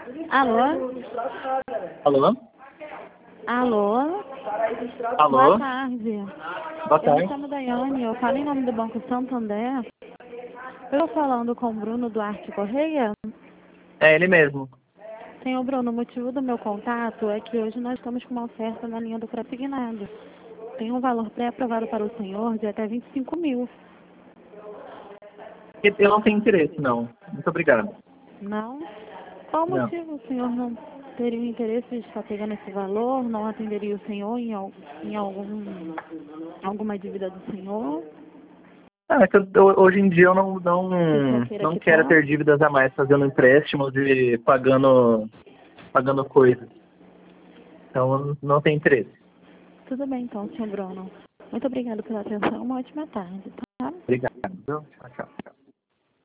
Alô? Alô? Alô? Alô? Boa tarde. Boa Eu me tarde. chamo Daiane, eu falo em nome do Banco Santander. Eu estou falando com o Bruno Duarte Correia. É ele mesmo. Senhor Bruno, o motivo do meu contato é que hoje nós estamos com uma oferta na linha do pré-signado. Tem um valor pré-aprovado para o senhor de até 25 mil. Eu não tenho interesse, não. Muito obrigado. Não? Qual o Não. motivo o senhor não teria o interesse de estar pegando esse valor? Não atenderia o senhor em alguma dívida do senhor? Ah, é que hoje em dia eu Que o senhor queira não quero quitar? ter dívidas a mais fazendo empréstimos e pagando coisas. Então eu não tenho interesse. Tudo bem então, senhor Bruno. Muito obrigado pela atenção. Uma ótima tarde, tá? Obrigado. Viu? Tchau, tchau.